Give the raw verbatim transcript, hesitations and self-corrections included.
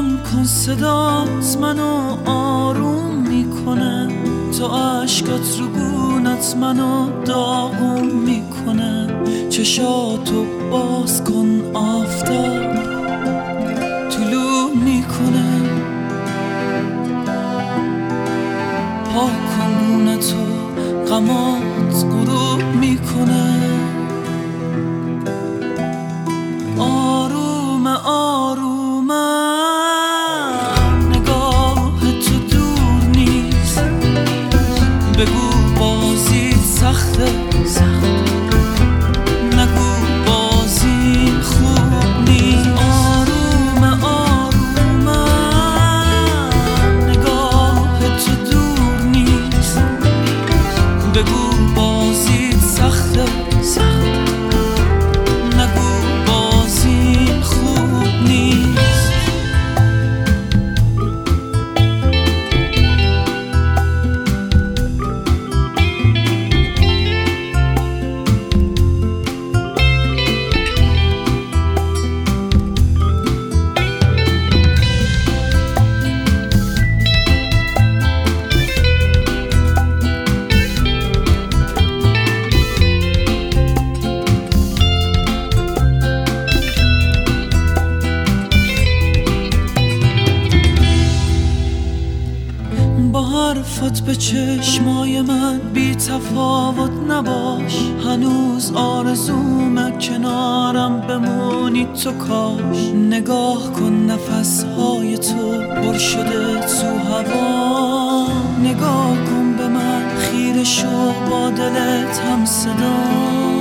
کم کن صدات منو آروم میکنه، تو عشقات رو گونت منو داغون میکنه. چشاتو باز کن آفتاب طلوع میکنه، پاک کن گونتو غمات غروب میکنه. آروم آروم نگاه تو دور نیست، بگو بازی سخته، نگو بازی خوب نیست. آروم آروم نگاه تو دور نیست، بگو بازی سخته، نگو بازی خوب نیست. با حرفت به چشمای من بی تفاوت نباش، هنوز آرزومه کنارم بمونی تو کاش. نگاه کن نفسهای تو پر شده تو هوا، نگاه کن به من خیره شو با دلت هم صدا.